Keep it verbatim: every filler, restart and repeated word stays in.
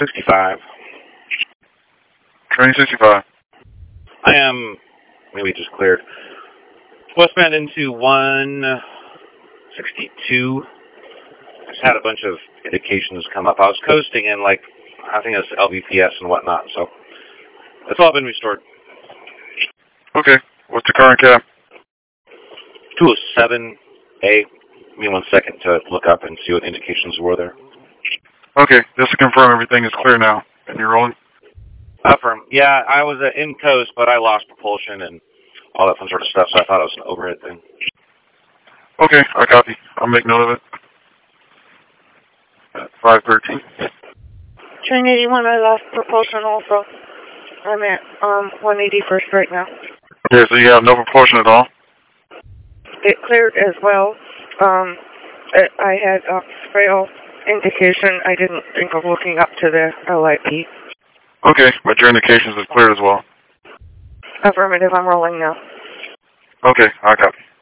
sixty-five. Training sixty-five. I am, maybe just cleared. Westbound into one sixty-two. Just had a bunch of indications come up. I was coasting in, like, I think it's L V P S and whatnot, so it's all been restored. Okay. What's the current cap? two oh seven A. Give me one second to look up and see what indications were there. Okay. Just to confirm, everything is clear now. And you're rolling? Affirm. Yeah, I was uh, in coast, but I lost propulsion and all that fun sort of stuff, so I thought it was an overhead thing. Okay, I copy. I'll make note of it. At five thirteen. Train eighty-one, I lost propulsion also. I'm at um, one eighty-first right now. Okay, so you have no propulsion at all? It cleared as well. Um, it, I had a fail indication. I didn't think of looking up to the L I P. Okay, but your indications is cleared as well. Affirmative, I'm rolling now. Okay, I copy.